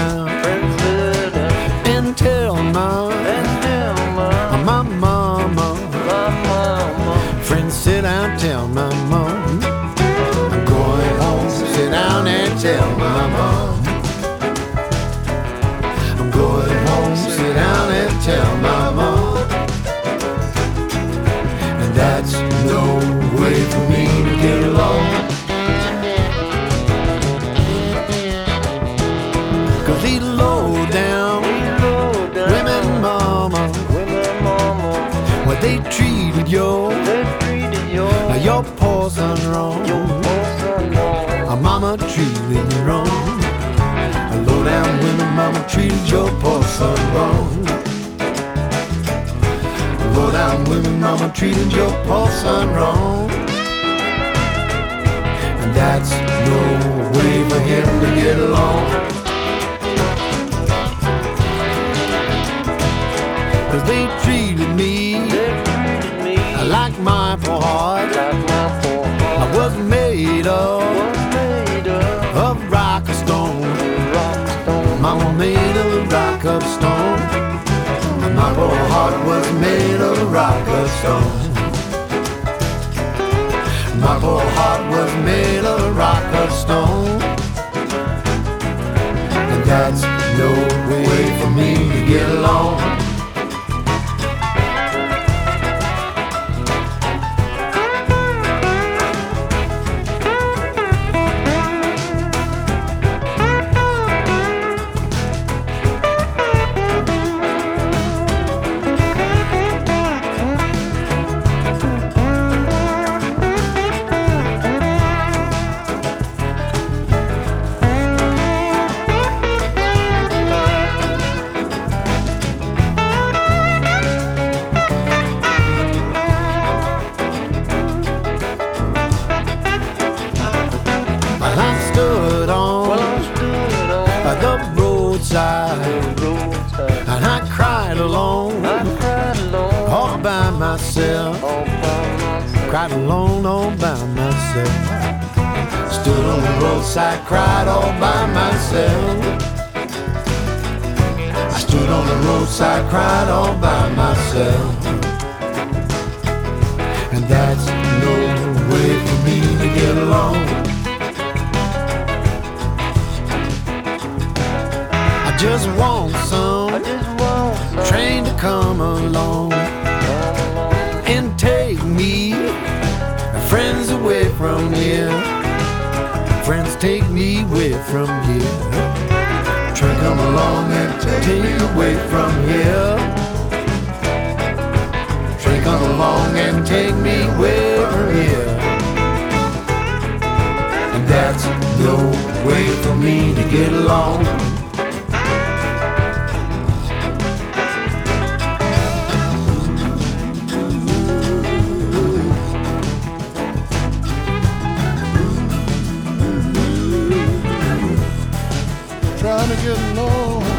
down and tell ma, my mama. Friends, sit down, tell my mom. I'm going home, sit down and tell my mom. I'm going home, sit down and tell my mom. And that's no way for me to get along. 'Cause these low down women, mama, well, they treated your poor son wrong. Mama treated me wrong. Low down women, mama treated your poor son wrong. Low down women, mama treated your poor son wrong. And that's no way for him to get along. 'Cause they treated me like my poor heart. I was made of rock or stone. Mama made of rock of stone. My poor heart was made of rock of stone. My poor heart was made of rock of stone. And that's no way for me to get along. The roadside, and I cried alone, all by myself. Cried alone, all by myself. Stood on the roadside, cried all by myself. I stood on the roadside, cried all by myself. And that's no way for me to get along. Just want some train to come along and take me, friends, away from here. Friends, take me away from here. Train come along and take me away from here. Train come along and take me away from here. And that's no way for me to get along. Trying to get along.